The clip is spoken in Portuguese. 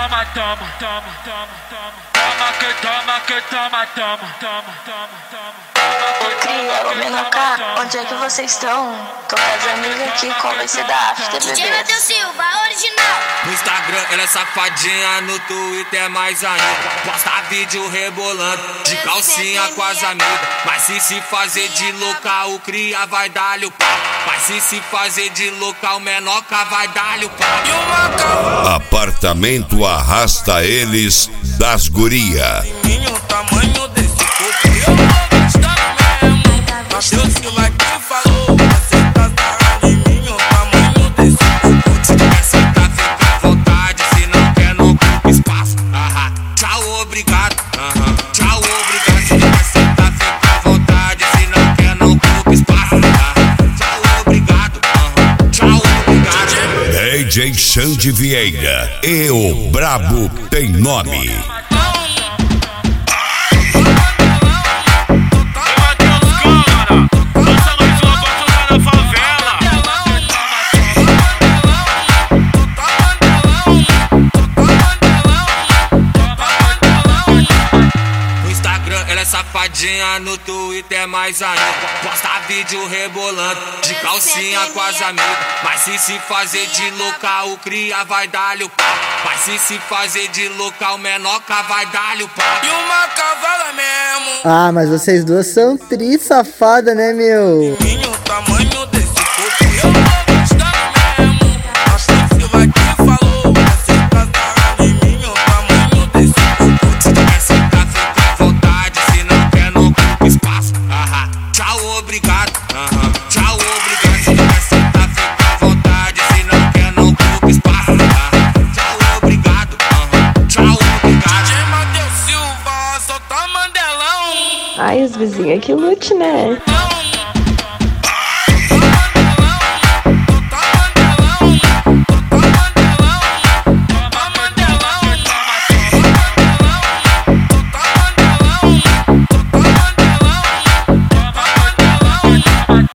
toma, toma, toma, toma, toma. Toma que toma, que toma, toma, toma, toma, toma. Ô cria, ô Menoká, onde é que vocês estão? Tô com as amigas aqui, qual vai ser da after, DJ bebê? Matheus Silva, original. No Instagram ela é safadinha, no Twitter é mais ainda. Posta vídeo rebolando, de calcinha com as amigas. Mas se fazer de local, o cria vai dar-lhe o pau. Mas se fazer de local, Menoká vai dar-lhe o pau. Apartamento arrasta eles das guria. O tamanho desse corpo eu vou gastar mesmo. Matheus Silva que falou, você tá sarrando em mim. O tamanho desse corpo. Se quer sentar, fica à vontade. Se não quer, não ocupa espaço. Tchau, obrigado. Tchau, obrigado. Se quer sentar, fica à vontade. Se não quer, não ocupa espaço. Tchau, obrigado. Tchau, obrigado. DJ Xande Vieira e o Brabo tem nome. Safadinha, no Twitter é mais ainda. Posta vídeo rebolando, de calcinha com as amigas. Mas se fazer de local, o cria vai dar-lhe o pau. Mas se fazer de local, Menoká vai dar-lhe o pau. E uma cavala mesmo. Ah, mas vocês duas são tri safada, né, meu? O tamanho desse corpo eu vou gastar mesmo. Matheus Silva que falou, você tá sarrando em mim. O tamanho desse corpo. Se quer sentar, fica à vontade. Se não quer, não ocupa espaço. Tchau, obrigado. Tchau, obrigado. Se quer sentar, fica à vontade. Se não quer, não ocupa espaço. Tchau, obrigado. Tchau, obrigado. DJ Matheus Silva, solta Mandelão. Ai, os vizinhos aqui lute, né?